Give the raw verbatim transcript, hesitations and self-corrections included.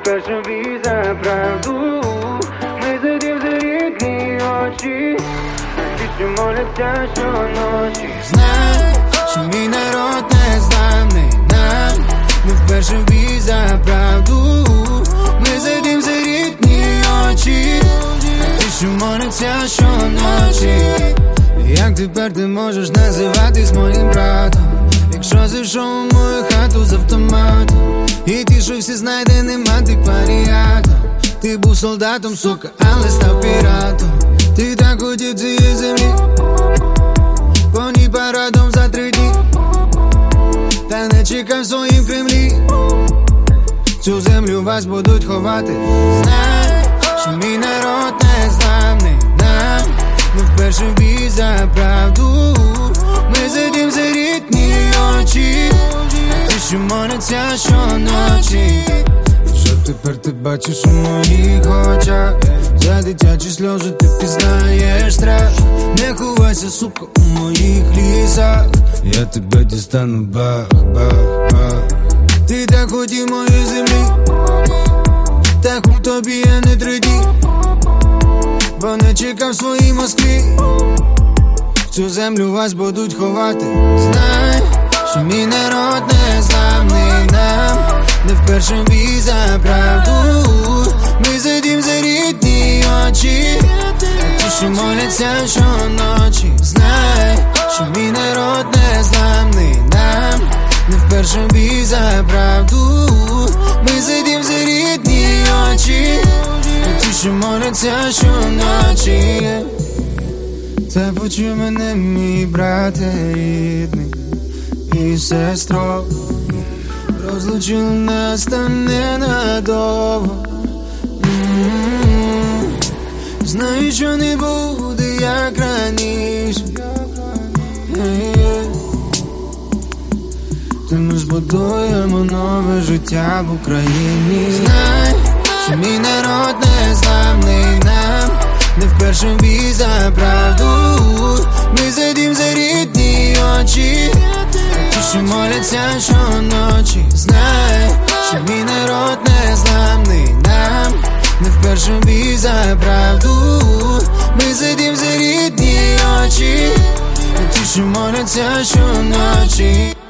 вперше бій за правду. Ми сидім за рідні очі, ті, що моляться щоночі. Знай, що мій народ незламний нам, ми вперше бій за правду. Ми сидім за рідні очі, ті, що моляться щоночі. Як тепер ти можеш називатись моїм братом, якщо зайшов у мою хату з автоматом? І ті, що всі знайдені антикваріатом. Ти був солдатом, сука, але став піратом. Ти так хотів цієї землі, по ній парадом за три дні, та не чекав в своїм Кремлі. Цю землю вас будуть ховати. Знай, що мій народ незламний нам, ми вперше бій за правду. Ми сидім за рідні очі, ті, що моляться щоночі. Що тепер ти бачиш у моїх очах? За дитячі сльози ти пізнаєш страх. Не ховайся, сука, у моїх лісах, я тебе дістану, бах, бах, бах. Ти так хотів моєї землі, так у тобі я не три дні, бо не чекав в своїй Москві. В цю землю вас будуть ховати. Знай, що мій народ незламний нам, не вперше бій за правду. Ми сидім за рідні очі, ті, що моляться щоночі. Знай, що мій народ незламний нам, не вперше бій за правду. Ми сидім за рідні очі, ті, що моляться щоночі. Та почуй мене, мій брате рідний і сестро, розлучили нас та ненадовго. М-м-м. Знаю, що не буде як раніше, е-е. Та ми збудуємо нове життя в Україні. Знай, що мій народ незламний нам, не вперше бій за правду. Ми сидім за рідні очі, ті, що моляться щоночі. Знай, що мій народ незламний нам, не вперше бій за правду. Ми сидім за рідні очі, ті, що моляться щоночі.